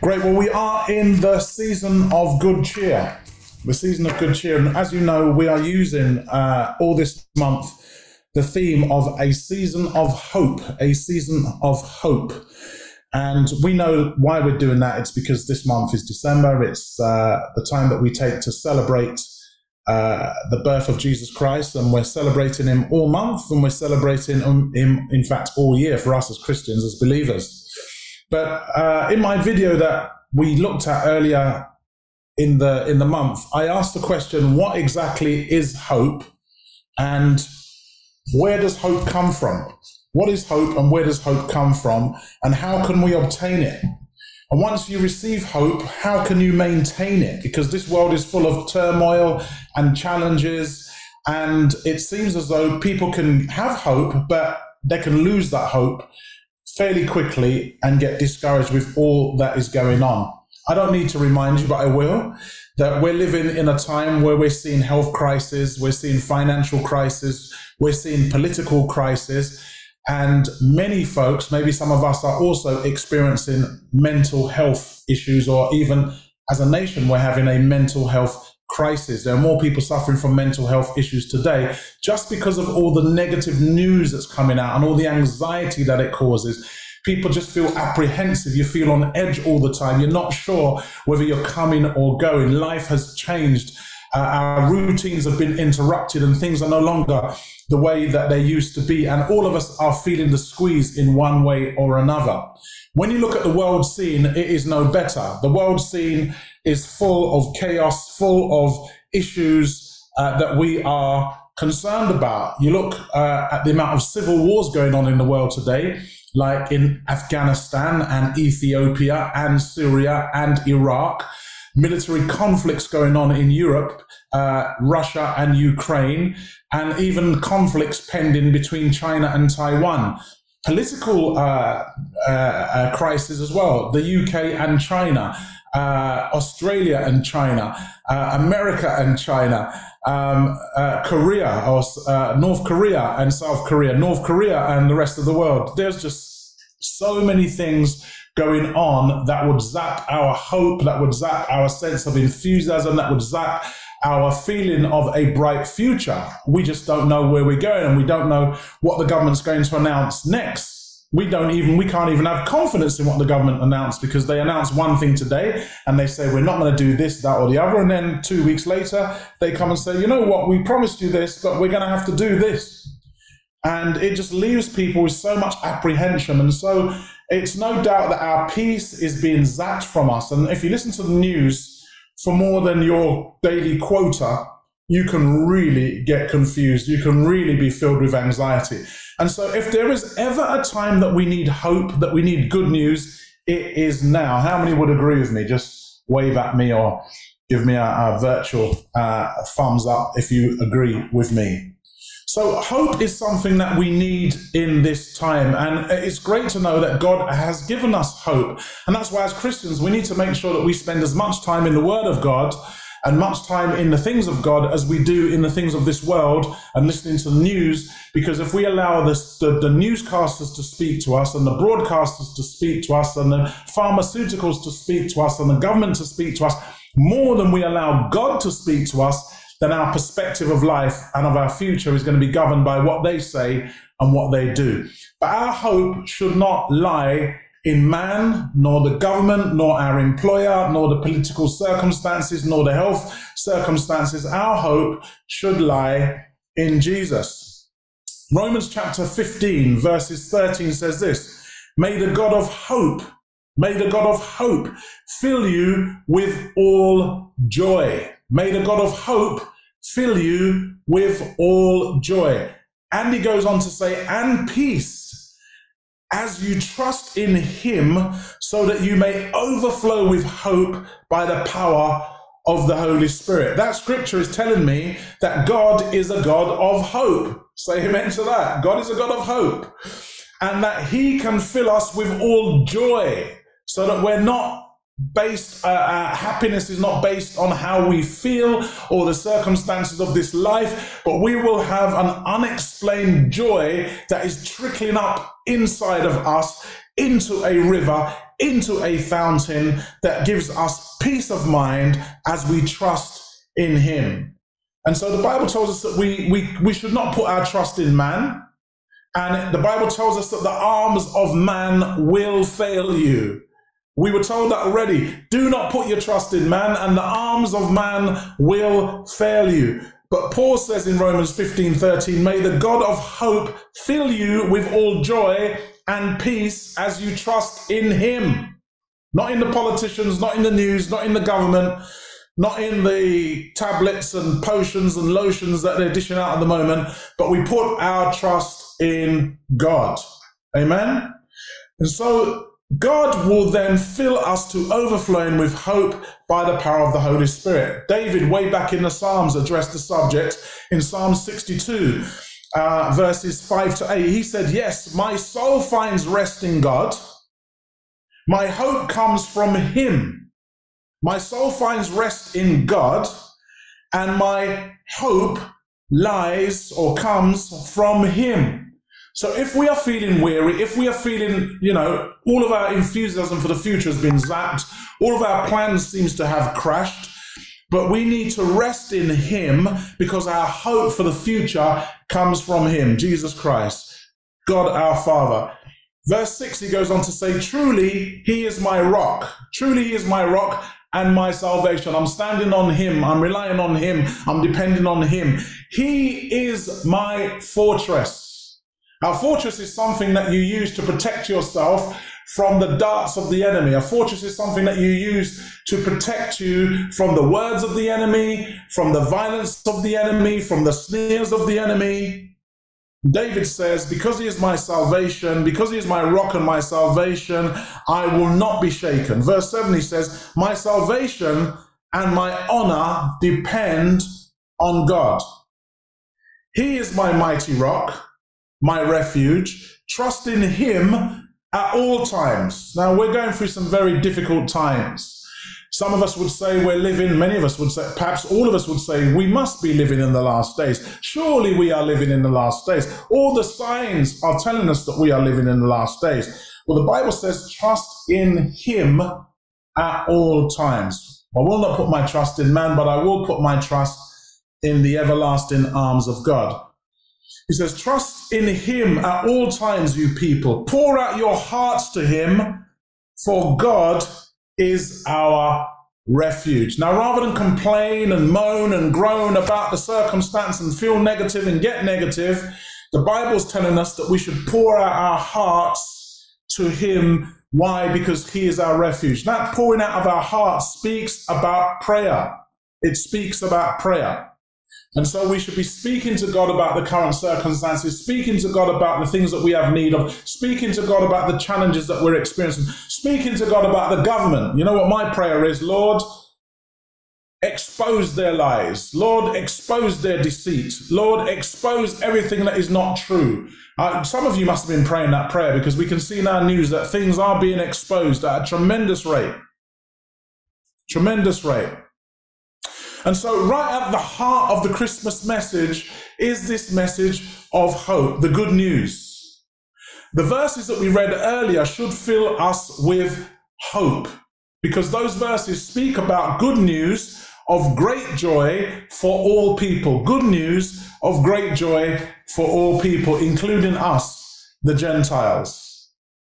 Great. Well, we are in the season of good cheer. The season of good cheer. And as you know, we are using all this month the theme of a season of hope, a season of hope. And we know why we're doing that. It's because this month is December. It's the time that we take to celebrate the birth of Jesus Christ. And we're celebrating him all month, and we're celebrating him, in fact, all year for us as Christians, as believers. But in my video that we looked at earlier in the month, I asked the question, what exactly is hope, and where does hope come from? What is hope, and where does hope come from, and how can we obtain it? And once you receive hope, how can you maintain it? Because this world is full of turmoil and challenges, and it seems as though people can have hope, but they can lose that hope fairly quickly and get discouraged with all that is going on. I don't need to remind you, but I will, that we're living in a time where we're seeing health crisis, we're seeing financial crisis, we're seeing political crisis, and many folks, maybe some of us, are also experiencing mental health issues, or even as a nation, we're having a mental health crisis. There are more people suffering from mental health issues today just because of all the negative news that's coming out and all the anxiety that it causes. People just feel apprehensive. You feel on edge all the time. You're not sure whether you're coming or going. Life has changed. Our routines have been interrupted, and things are no longer the way that they used to be. And all of us are feeling the squeeze in one way or another. When you look at the world scene, it is no better. The world scene is full of chaos, full of issues that we are concerned about. You look at the amount of civil wars going on in the world today, like in Afghanistan and Ethiopia and Syria and Iraq, military conflicts going on in Europe, Russia and Ukraine, and even conflicts pending between China and Taiwan. Political crisis as well, the UK and China, Australia and China, America and China, Korea, or North Korea and South Korea, North Korea and the rest of the world. There's just so many things going on that would zap our hope, that would zap our sense of enthusiasm, that would zap our feeling of a bright future. We just don't know where we're going, and we don't know what the government's going to announce next. We can't even have confidence in what the government announced, because they announce one thing today and they say, we're not going to do this, that, or the other. And then 2 weeks later, they come and say, you know what, we promised you this, but we're going to have to do this. And it just leaves people with so much apprehension. And so it's no doubt that our peace is being zapped from us. And if you listen to the news for more than your daily quota, you can really get confused. You can really be filled with anxiety. And so if there is ever a time that we need hope, that we need good news, it is now. How many would agree with me? Just wave at me or give me a virtual thumbs up if you agree with me. So hope is something that we need in this time. And it's great to know that God has given us hope. And that's why as Christians, we need to make sure that we spend as much time in the Word of God and much time in the things of God as we do in the things of this world and listening to the news. Because if we allow the newscasters to speak to us, and the broadcasters to speak to us, and the pharmaceuticals to speak to us, and the government to speak to us, more than we allow God to speak to us, then our perspective of life and of our future is going to be governed by what they say and what they do. But our hope should not lie in man, nor the government, nor our employer, nor the political circumstances, nor the health circumstances. Our hope should lie in Jesus. Romans chapter 15, verses 13 says this: may the God of hope fill you with all joy. May the God of hope fill you with all joy. And he goes on to say, and peace, as you trust in him, so that you may overflow with hope by the power of the Holy Spirit. That scripture is telling me that God is a God of hope. Say amen to that. God is a God of hope. And that he can fill us with all joy, so that we're not happiness is not based on how we feel or the circumstances of this life, but we will have an unexplained joy that is trickling up inside of us into a river, into a fountain that gives us peace of mind as we trust in him. And so the Bible tells us that we should not put our trust in man. And the Bible tells us that the arms of man will fail you. We were told that already. Do not put your trust in man, and the arms of man will fail you. But Paul says in Romans 15:13, may the God of hope fill you with all joy and peace as you trust in him. Not in the politicians, not in the news, not in the government, not in the tablets and potions and lotions that they're dishing out at the moment, but we put our trust in God. Amen? And so God will then fill us to overflowing with hope by the power of the Holy Spirit. David, way back in the Psalms, addressed the subject in Psalm 62, verses 5-8. He said, yes, my soul finds rest in God. My hope comes from him. My soul finds rest in God, and my hope lies or comes from him. So if we are feeling weary, if we are feeling, all of our enthusiasm for the future has been zapped, all of our plans seems to have crashed, but we need to rest in him because our hope for the future comes from him, Jesus Christ, God our Father. Verse 6, he goes on to say, truly he is my rock. Truly he is my rock and my salvation. I'm standing on him. I'm relying on him. I'm depending on him. He is my fortress. Our fortress is something that you use to protect yourself from the darts of the enemy. A fortress is something that you use to protect you from the words of the enemy, from the violence of the enemy, from the sneers of the enemy. David says, because he is my salvation, because he is my rock and my salvation, I will not be shaken. Verse 7, he says, my salvation and my honor depend on God. He is my mighty rock, my refuge. Trust in him at all times. Now, we're going through some very difficult times. Some of us would say we're living, many of us would say, perhaps all of us would say, we must be living in the last days. Surely we are living in the last days. All the signs are telling us that we are living in the last days. Well, the Bible says, trust in him at all times. I will not put my trust in man, but I will put my trust in the everlasting arms of God. He says, trust in him at all times, you people. Pour out your hearts to him, for God is our refuge. Now, rather than complain and moan and groan about the circumstance and feel negative and get negative, the Bible's telling us that we should pour out our hearts to him. Why? Because he is our refuge. That pouring out of our hearts speaks about prayer. It speaks about prayer. And so we should be speaking to God about the current circumstances, speaking to God about the things that we have need of, speaking to God about the challenges that we're experiencing, speaking to God about the government. You know what my prayer is? Lord, expose their lies. Lord, expose their deceit. Lord, expose everything that is not true. Some of you must have been praying that prayer because we can see in our news that things are being exposed at a tremendous rate. Tremendous rate. And so right at the heart of the Christmas message is this message of hope, the good news. The verses that we read earlier should fill us with hope because those verses speak about good news of great joy for all people. Good news of great joy for all people, including us, the Gentiles.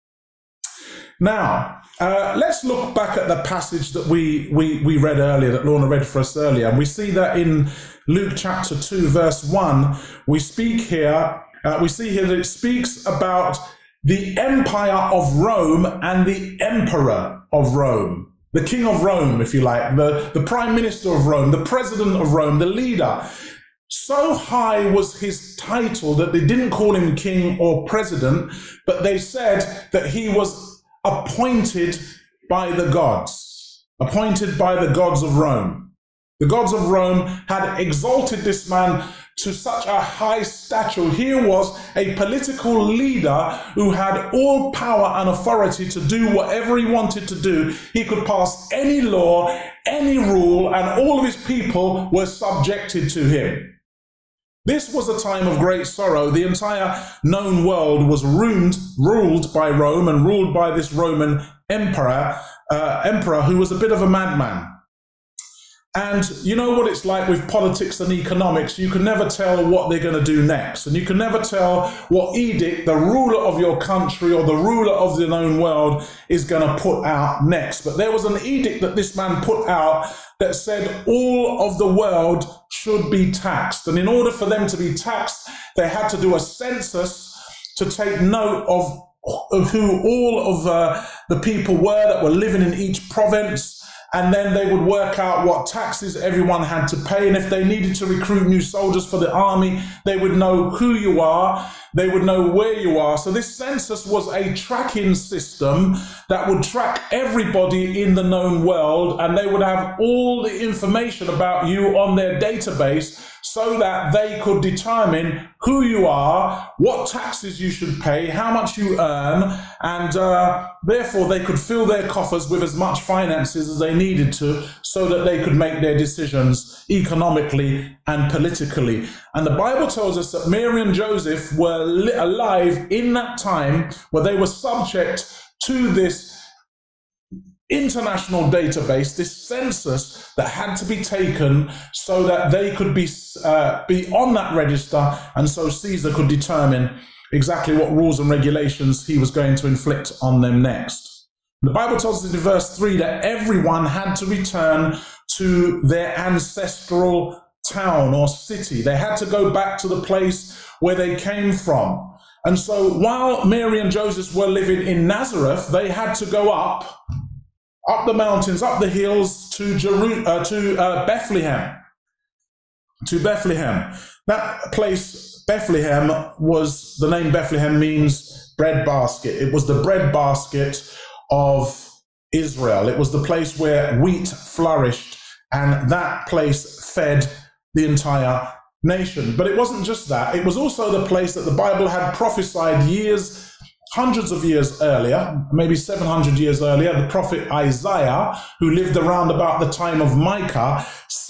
Now, let's look back at the passage that we read earlier, that Lorna read for us earlier. And we see that in Luke chapter 2, verse 1, we see here that it speaks about the empire of Rome and the emperor of Rome, the king of Rome, if you like, the prime minister of Rome, the president of Rome, the leader. So high was his title that they didn't call him king or president, but they said that he was appointed by the gods of Rome. The gods of Rome had exalted this man to such a high stature. Here was a political leader who had all power and authority to do whatever he wanted to do. He could pass any law, any rule, and all of his people were subjected to him. This was a time of great sorrow. The entire known world was ruled by Rome and ruled by this Roman emperor who was a bit of a madman. And you know what it's like with politics and economics. You can never tell what they're going to do next. And you can never tell what edict the ruler of your country or the ruler of the known world is going to put out next. But there was an edict that this man put out that said all of the world should be taxed. And in order for them to be taxed, they had to do a census to take note of who all of the people were that were living in each province. And then they would work out what taxes everyone had to pay. And if they needed to recruit new soldiers for the army, they would know who you are. They would know where you are. So this census was a tracking system that would track everybody in the known world. And they would have all the information about you on their database so that they could determine who you are, what taxes you should pay, how much you earn, and therefore they could fill their coffers with as much finances as they needed to so that they could make their decisions economically and politically. And the Bible tells us that Mary and Joseph were alive in that time where they were subject to this international database, this census that had to be taken so that they could be on that register, and so Caesar could determine exactly what rules and regulations he was going to inflict on them next. The Bible tells us in verse 3 that everyone had to return to their ancestral town or city. They had to go back to the place where they came from. And so while Mary and Joseph were living in Nazareth, they had to go up the mountains, up the hills to Bethlehem. To Bethlehem. That place, Bethlehem, the name Bethlehem means bread basket. It was the bread basket of Israel. It was the place where wheat flourished, and that place fed the entire nation. But it wasn't just that. It was also the place that the Bible had prophesied hundreds of years earlier, maybe 700 years earlier. The prophet Isaiah, who lived around about the time of Micah,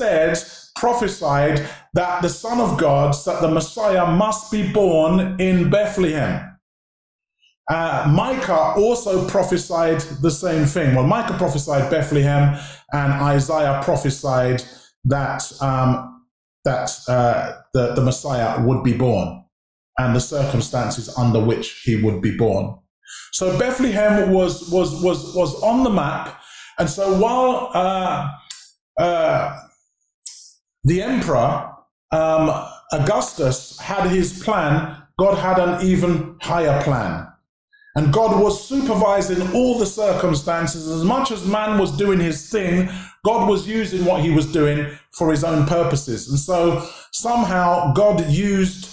prophesied that the Son of God, that the Messiah must be born in Bethlehem. Micah also prophesied the same thing. Well, Micah prophesied Bethlehem, and Isaiah prophesied that the Messiah would be born, and the circumstances under which he would be born. So Bethlehem was on the map. And so while the emperor, Augustus, had his plan, God had an even higher plan. And God was supervising all the circumstances. As much as man was doing his thing, God was using what he was doing for his own purposes. And so somehow God used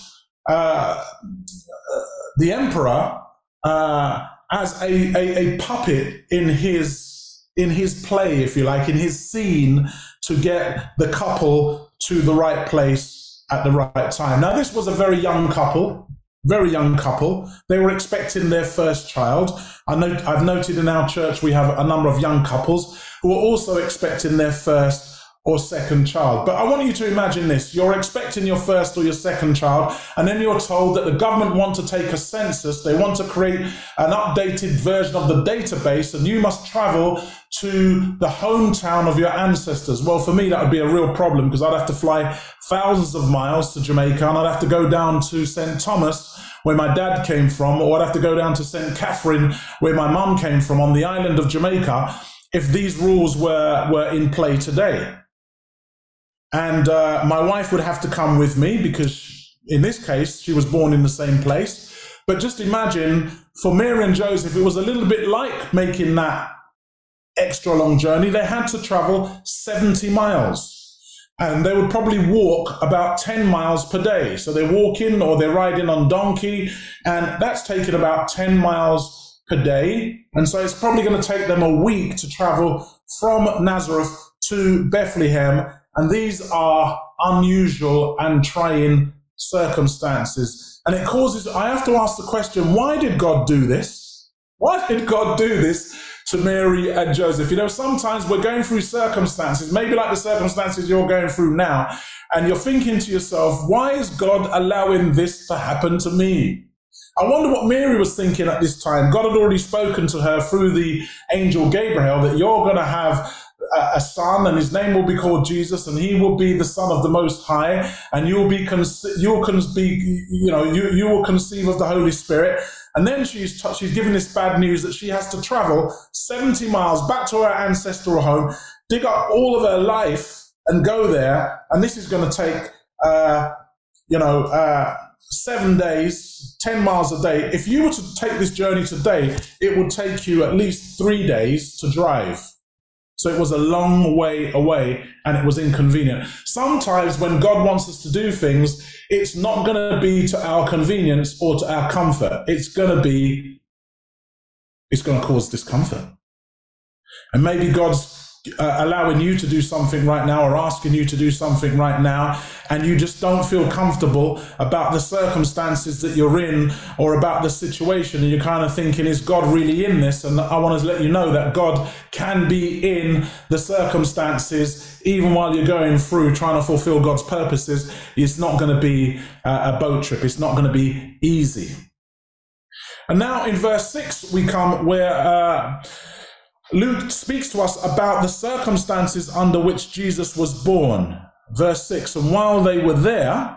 the emperor as a puppet in his play, if you like, in his scene, to get the couple to the right place at the right time. Now, this was a very young couple. They were expecting their first child. I've noted in our church we have a number of young couples who are also expecting their first or second child. But I want you to imagine this. You're expecting your first or your second child, and then you're told that the government want to take a census. They want to create an updated version of the database, and you must travel to the hometown of your ancestors. Well, for me, that would be a real problem, because I'd have to fly thousands of miles to Jamaica, and I'd have to go down to St. Thomas, where my dad came from, or I'd have to go down to St. Catherine, where my mum came from, on the island of Jamaica, if these rules were in play today. And my wife would have to come with me, because in this case, she was born in the same place. But just imagine, for Mary and Joseph, it was a little bit like making that extra long journey. They had to travel 70 miles. And they would probably walk about 10 miles per day. So they're walking or they're riding on donkey, and that's taking about 10 miles per day. And so it's probably going to take them a week to travel from Nazareth to Bethlehem. And these are unusual and trying circumstances. And it causes, I have to ask the question, why did God do this? Why did God do this to Mary and Joseph? You know, sometimes we're going through circumstances, maybe like the circumstances you're going through now, and you're thinking to yourself, why is God allowing this to happen to me? I wonder what Mary was thinking at this time. God had already spoken to her through the angel Gabriel that you're going to have a son, and his name will be called Jesus, and he will be the Son of the Most High, and you will conceive of the Holy Spirit. And then she's given this bad news that she has to travel 70 miles back to her ancestral home, dig up all of her life, and go there. And this is going to take 7 days, 10 miles a day. If you were to take this journey today, it would take you at least 3 days to drive. So it was a long way away, and it was inconvenient. Sometimes when God wants us to do things, it's not going to be to our convenience or to our comfort. It's going to cause discomfort. And maybe God's allowing you to do something right now, or asking you to do something right now, and you just don't feel comfortable about the circumstances that you're in or about the situation, and you're kind of thinking, is God really in this? And I want to let you know that God can be in the circumstances even while you're going through trying to fulfill God's purposes. It's not going to be a boat trip. It's not going to be easy. And now in verse 6 we come where Luke speaks to us about the circumstances under which Jesus was born. Verse 6, and while they were there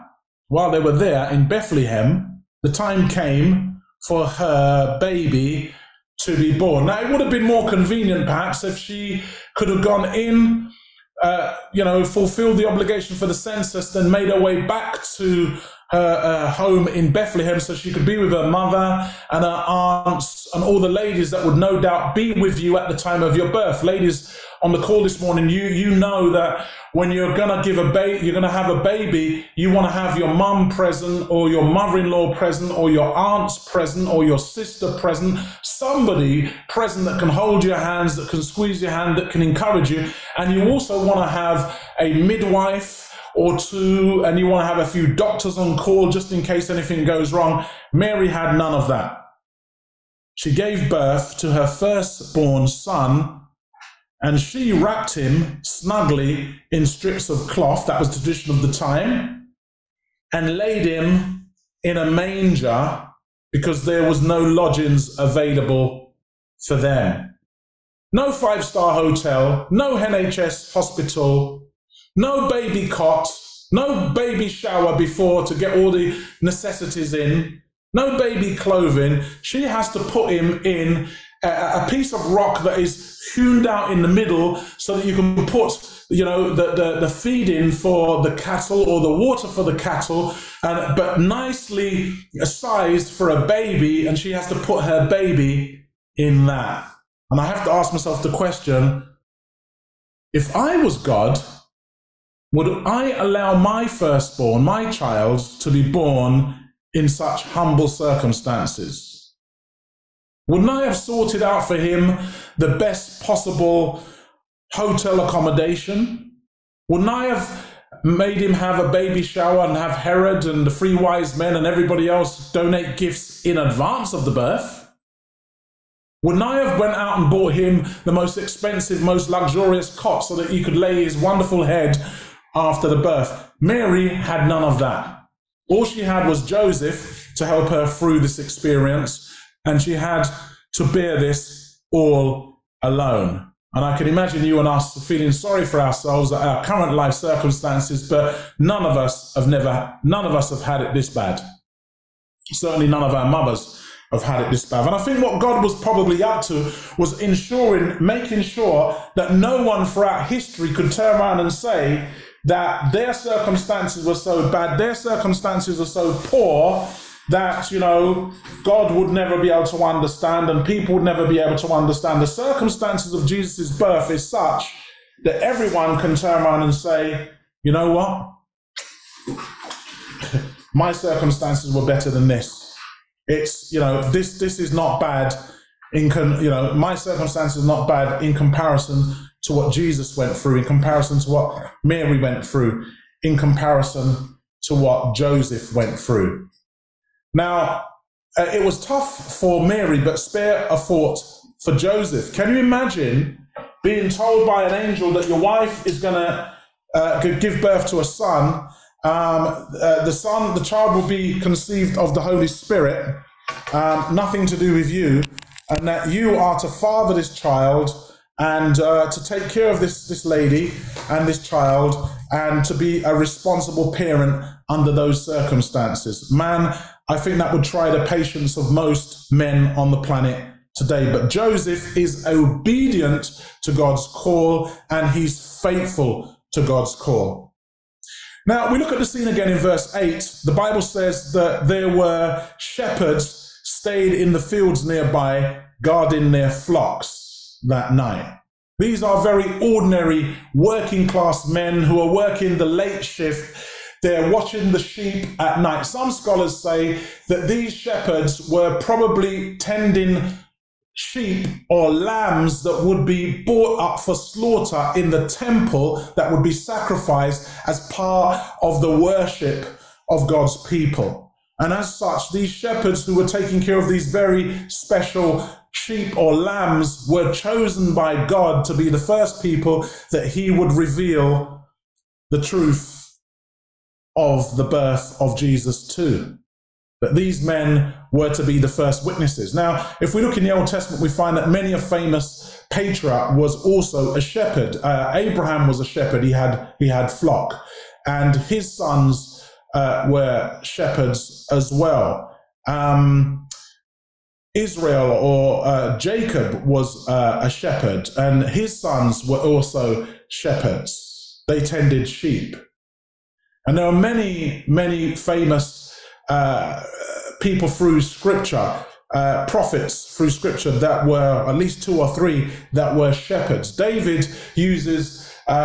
in Bethlehem, the time came for her baby to be born. Now, it would have been more convenient, perhaps, if she could have gone in, fulfilled the obligation for the census, then made her way back to her home in Bethlehem so she could be with her mother and her aunts and all the ladies that would no doubt be with you at the time of your birth. Ladies on the call this morning, you know that when you're going to give you're going to have a baby, you want to have your mum present, or your mother-in-law present, or your aunts present, or your sister present, somebody present that can hold your hands, that can squeeze your hand, that can encourage you. And you also want to have a midwife or two, and you want to have a few doctors on call just in case anything goes wrong. Mary had none of that. She gave birth to her firstborn son, and she wrapped him snugly in strips of cloth, that was the tradition of the time, and laid him in a manger because there was no lodgings available for them. No 5-star hotel, no NHS hospital, no baby cot, no baby shower before to get all the necessities in, no baby clothing. She has to put him in a piece of rock that is hewn out in the middle so that you can put, the feed in for the cattle or the water for the cattle, but nicely sized for a baby, and she has to put her baby in that. And I have to ask myself the question, if I was God, would I allow my firstborn, my child, to be born in such humble circumstances? Wouldn't I have sorted out for him the best possible hotel accommodation? Wouldn't I have made him have a baby shower and have Herod and the 3 wise men and everybody else donate gifts in advance of the birth? Wouldn't I have went out and bought him the most expensive, most luxurious cot so that he could lay his wonderful head after the birth? Mary had none of that. All she had was Joseph to help her through this experience, and she had to bear this all alone. And I can imagine you and us feeling sorry for ourselves at our current life circumstances, but none of us have had it this bad. Certainly none of our mothers have had it this bad. And I think what God was probably up to was making sure that no one throughout history could turn around and say that their circumstances were so bad, their circumstances are so poor, that, God would never be able to understand, and people would never be able to understand. The circumstances of Jesus' birth is such that everyone can turn around and say, you know what? My circumstances were better than this. It's, this is not bad. My circumstances are not bad in comparison to what Jesus went through, in comparison to what Mary went through, in comparison to what Joseph went through. Now, it was tough for Mary, but spare a thought for Joseph. Can you imagine being told by an angel that your wife is going to give birth to a son? The child will be conceived of the Holy Spirit, nothing to do with you, and that you are to father this child and to take care of this lady and this child and to be a responsible parent under those circumstances. Man, I think that would try the patience of most men on the planet today. But Joseph is obedient to God's call and he's faithful to God's call. Now, we look at the scene again in verse 8. The Bible says that there were shepherds stayed in the fields nearby, guarding their flocks that night. These are very ordinary working class men who are working the late shift. They're watching the sheep at night. Some scholars say that these shepherds were probably tending sheep or lambs that would be brought up for slaughter in the temple, that would be sacrificed as part of the worship of God's people. And as such, these shepherds who were taking care of these very special sheep or lambs were chosen by God to be the first people that he would reveal the truth of the birth of Jesus to. That these men were to be the first witnesses. Now, if we look in the Old Testament, we find that many a famous patriarch was also a shepherd. Abraham was a shepherd. He had flock, and his sons were shepherds as well. Israel or Jacob was a shepherd, and his sons were also shepherds. They tended sheep. And there are many, many famous people through scripture, prophets through scripture that were, at least 2 or 3, that were shepherds. David uses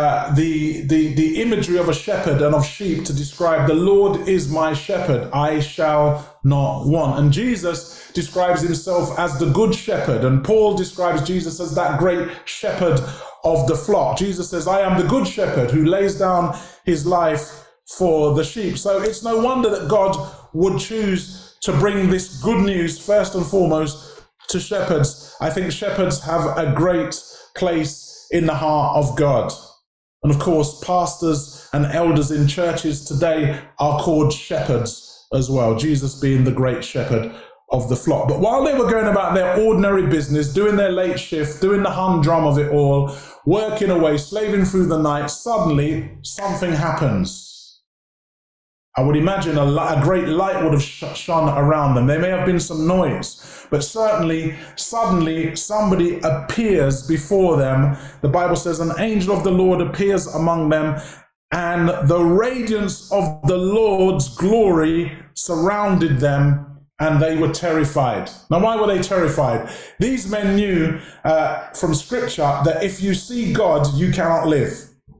the imagery of a shepherd and of sheep to describe the Lord is my shepherd, I shall not want. And Jesus describes himself as the good shepherd, and Paul describes Jesus as that great shepherd of the flock. Jesus says, I am the good shepherd who lays down his life for the sheep. So it's no wonder that God would choose to bring this good news first and foremost to shepherds. I think shepherds have a great place in the heart of God. And of course, pastors and elders in churches today are called shepherds as well, Jesus being the great shepherd of the flock. But while they were going about their ordinary business, doing their late shift, doing the humdrum of it all, working away, slaving through the night, suddenly something happens. I would imagine a great light would have shone around them. There may have been some noise, but certainly, suddenly, somebody appears before them. The Bible says an angel of the Lord appears among them, and the radiance of the Lord's glory surrounded them, and they were terrified. Now, why were they terrified? These men knew from scripture that if you see God, you cannot live.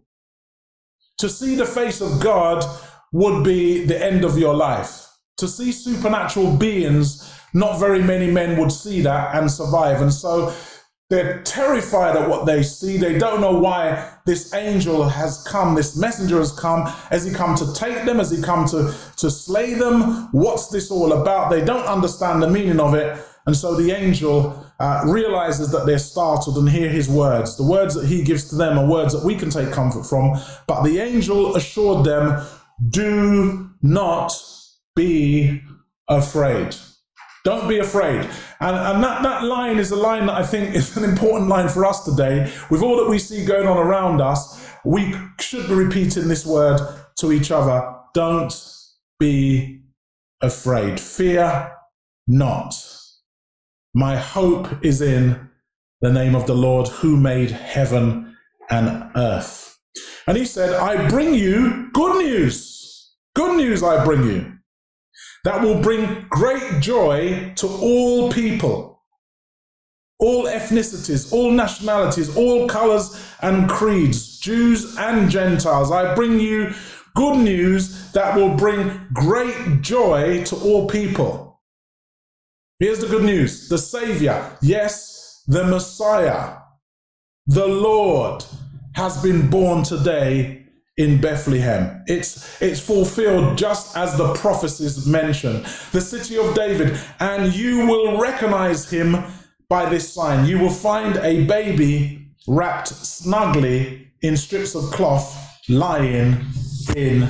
To see the face of God would be the end of your life. To see supernatural beings, not very many men would see that and survive. And so they're terrified at what they see. They don't know why this angel has come, this messenger has come. Has he come to take them? Has he come to slay them? What's this all about? They don't understand the meaning of it. And so the angel realizes that they're startled and hear his words. The words that he gives to them are words that we can take comfort from. But the angel assured them, do not be afraid. Don't be afraid. And that line is a line that I think is an important line for us today. With all that we see going on around us, we should be repeating this word to each other. Don't be afraid. Fear not. My hope is in the name of the Lord who made heaven and earth. And he said, I bring you good news. Good news I bring you. That will bring great joy to all people, all ethnicities, all nationalities, all colors and creeds, Jews and Gentiles. I bring you good news that will bring great joy to all people. Here's the good news. The Savior, yes, the Messiah, the Lord, has been born today in Bethlehem. It's fulfilled just as the prophecies mention. The city of David, and you will recognize him by this sign. You will find a baby wrapped snugly in strips of cloth lying in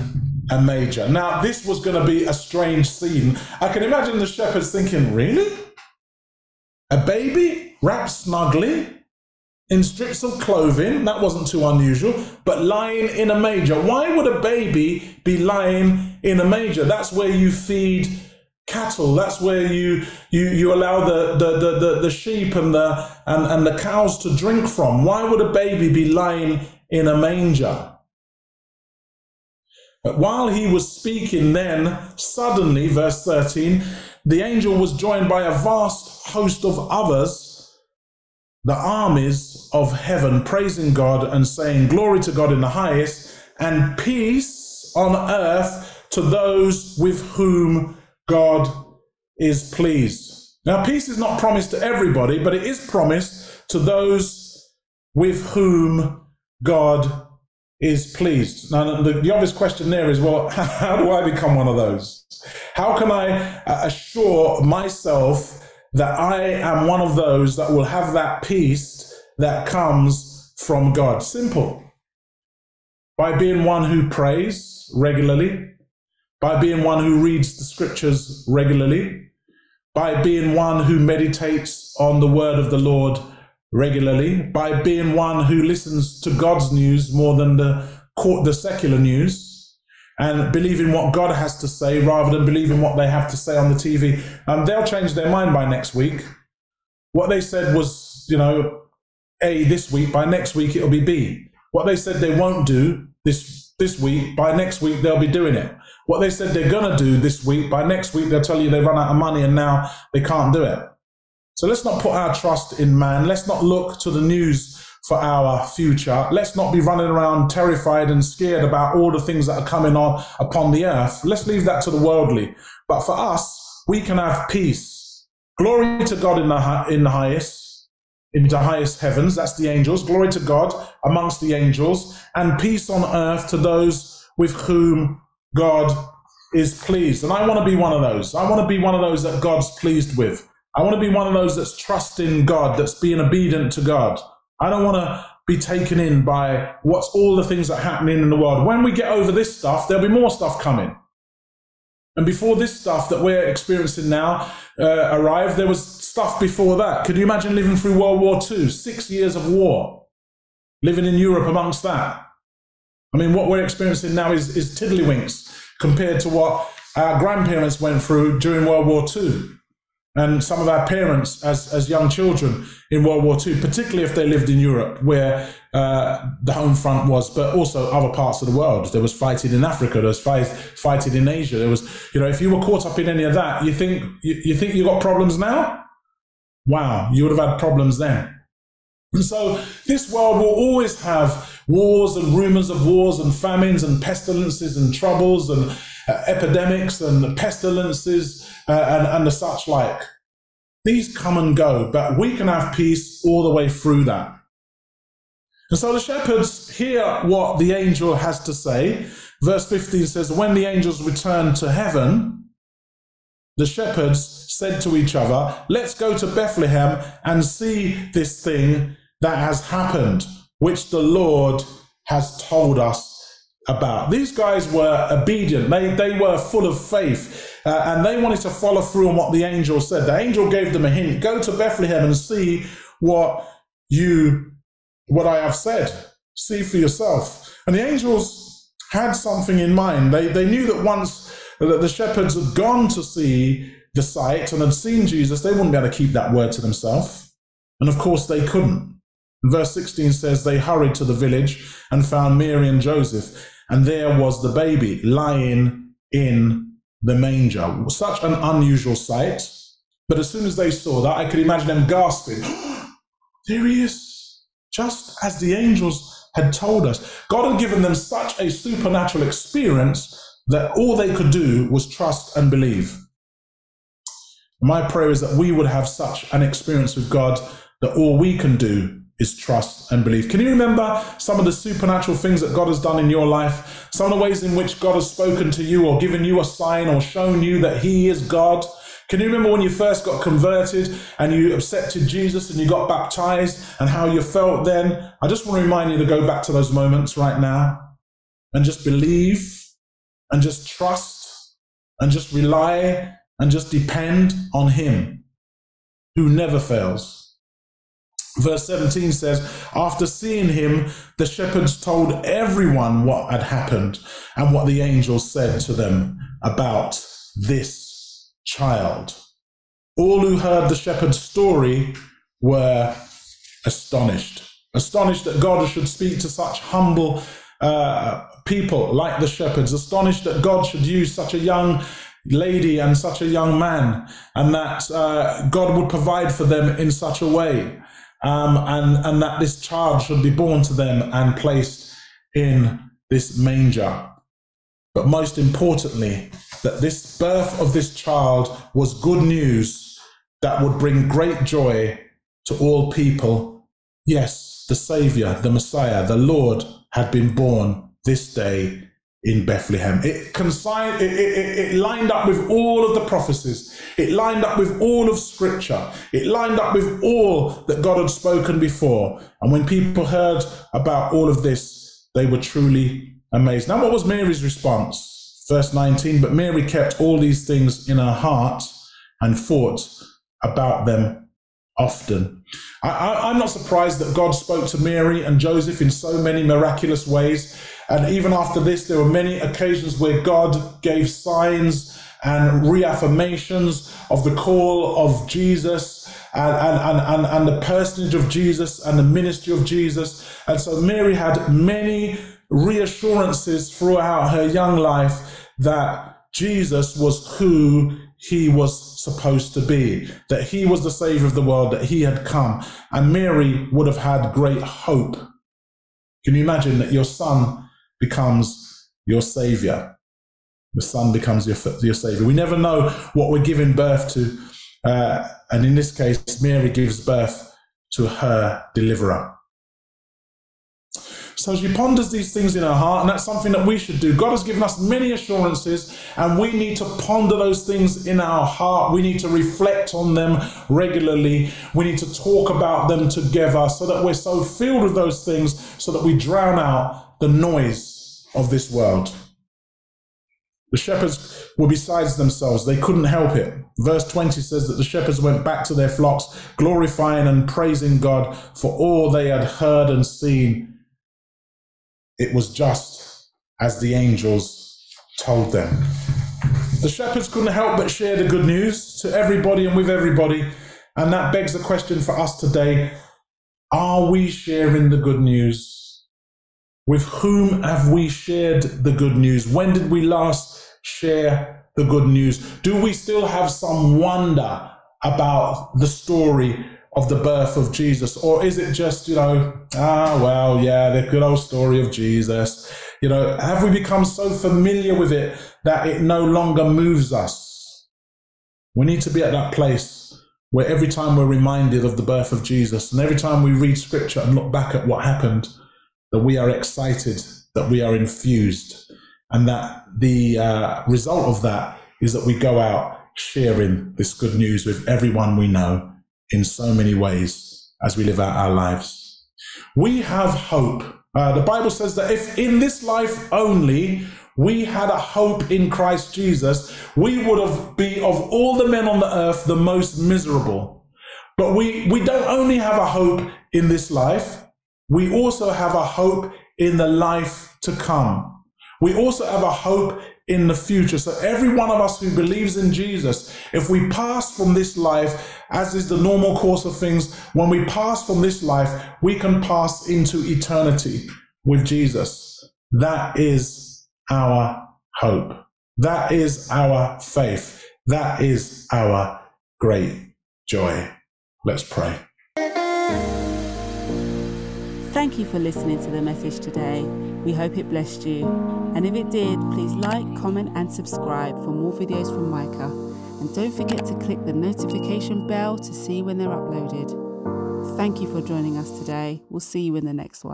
a manger. Now, this was going to be a strange scene. I can imagine the shepherds thinking, really? A baby wrapped snugly in strips of clothing? That wasn't too unusual, but lying in a manger. Why would a baby be lying in a manger? That's where you feed cattle. That's where you allow the sheep and the cows to drink from. Why would a baby be lying in a manger? But while he was speaking, then suddenly, verse 13, the angel was joined by a vast host of others, the armies of heaven, praising God and saying, "Glory to God in the highest, and peace on earth to those with whom God is pleased." Now, peace is not promised to everybody, but it is promised to those with whom God is pleased. Now, the obvious question there is, well, how do I become one of those? How can I assure myself that I am one of those that will have that peace that comes from God? Simple. By being one who prays regularly, by being one who reads the scriptures regularly, by being one who meditates on the word of the Lord regularly, by being one who listens to God's news more than the secular news, and believing what God has to say rather than believing what they have to say on the TV. They'll change their mind by next week. What they said was, A this week, by next week it'll be B. What they said they won't do this week, by next week they'll be doing it. What they said they're going to do this week, by next week they'll tell you they've run out of money and now they can't do it. So let's not put our trust in man. Let's not look to the news for our future. Let's not be running around terrified and scared about all the things that are coming on upon the earth. Let's leave that to the worldly. But for us, we can have peace. Glory to God in the highest, in the highest heavens. That's the angels. Glory to God amongst the angels, and peace on earth to those with whom God is pleased. And I want to be one of those. I want to be one of those that God's pleased with. I want to be one of those that's trusting God, that's being obedient to God. I don't want to be taken in by what's all the things that are happening in the world. When we get over this stuff, there'll be more stuff coming. And before this stuff that we're experiencing now arrived, there was stuff before that. Could you imagine living through World War II, 6 years of war, living in Europe amongst that? I mean, what we're experiencing now is tiddlywinks compared to what our grandparents went through during World War II. And some of our parents as young children in World War II, particularly if they lived in Europe, where the home front was, but also other parts of the world. There was fighting in Africa, there was fighting in Asia. There was, if you were caught up in any of that, you think you got problems now? Wow, you would have had problems then. And so this world will always have wars and rumors of wars and famines and pestilences and troubles and epidemics and pestilences and the such like. These come and go, but we can have peace all the way through that. And so the shepherds hear what the angel has to say. Verse 15 says, when the angels returned to heaven, the shepherds said to each other, let's go to Bethlehem and see this thing that has happened, which the Lord has told us about. These guys were obedient. They were full of faith, and they wanted to follow through on what the angel said. The angel gave them a hint. Go to Bethlehem and see what I have said. See for yourself. And the angels had something in mind. They knew that once that the shepherds had gone to see the sight and had seen Jesus, they wouldn't be able to keep that word to themselves. And of course they couldn't. Verse 16 says, they hurried to the village and found Mary and Joseph, and there was the baby lying in the manger. Such an unusual sight. But as soon as they saw that, I could imagine them gasping, there he is, just as the angels had told us. God had given them such a supernatural experience that all they could do was trust and believe. My prayer is that we would have such an experience with God that all we can do is trust and believe. Can you remember some of the supernatural things that God has done in your life? Some of the ways in which God has spoken to you or given you a sign or shown you that he is God? Can you remember when you first got converted and you accepted Jesus and you got baptized and how you felt then? I just want to remind you to go back to those moments right now and just believe and just trust and just rely and just depend on him who never fails. Verse 17 says, after seeing him, the shepherds told everyone what had happened and what the angel said to them about this child. All who heard the shepherd's story were astonished that God should speak to such humble people like the shepherds, astonished that God should use such a young lady and such a young man, and that God would provide for them in such a way. And that this child should be born to them and placed in this manger. But most importantly, that this birth of this child was good news that would bring great joy to all people. Yes, the Saviour, the Messiah, the Lord had been born this day in Bethlehem. It lined up with all of the prophecies. It lined up with all of Scripture. It lined up with all that God had spoken before. And when people heard about all of this, they were truly amazed. Now, what was Mary's response? Verse 19, but Mary kept all these things in her heart and thought about them often. I'm not surprised that God spoke to Mary and Joseph in so many miraculous ways. And even after this, there were many occasions where God gave signs and reaffirmations of the call of Jesus and the personage of Jesus and the ministry of Jesus. And so Mary had many reassurances throughout her young life that Jesus was who he was supposed to be, that he was the Savior of the world, that he had come. And Mary would have had great hope. Can you imagine that your son becomes your Savior? Your son becomes your Savior. We never know what we're giving birth to. And in this case, Mary gives birth to her deliverer. So she ponders these things in her heart, and that's something that we should do. God has given us many assurances, and we need to ponder those things in our heart. We need to reflect on them regularly. We need to talk about them together so that we're so filled with those things so that we drown out the noise of this world. The shepherds were besides themselves. They couldn't help it. Verse 20 says that the shepherds went back to their flocks, glorifying and praising God for all they had heard and seen. It was just as the angels told them. The shepherds couldn't help but share the good news to everybody and with everybody. And that begs the question for us today. Are we sharing the good news? With whom have we shared the good news? When did we last share the good news? Do we still have some wonder about the story of the birth of Jesus? Or is it just, the good old story of Jesus? Have we become so familiar with it that it no longer moves us? We need to be at that place where every time we're reminded of the birth of Jesus, and every time we read Scripture and look back at what happened, that we are excited, that we are infused, and that the result of that is that we go out sharing this good news with everyone we know in so many ways as we live out our lives. We have hope. The Bible says that if in this life only we had a hope in Christ Jesus, we would have been, of all the men on the earth, the most miserable. But we don't only have a hope in this life, we also have a hope in the life to come. We also have a hope in the future. So every one of us who believes in Jesus, if we pass from this life, as is the normal course of things, when we pass from this life, we can pass into eternity with Jesus. That is our hope. That is our faith. That is our great joy. Let's pray. Thank you for listening to the message today. We hope it blessed you. And if it did, please like, comment and subscribe for more videos from Micah. And don't forget to click the notification bell to see when they're uploaded. Thank you for joining us today. We'll see you in the next one.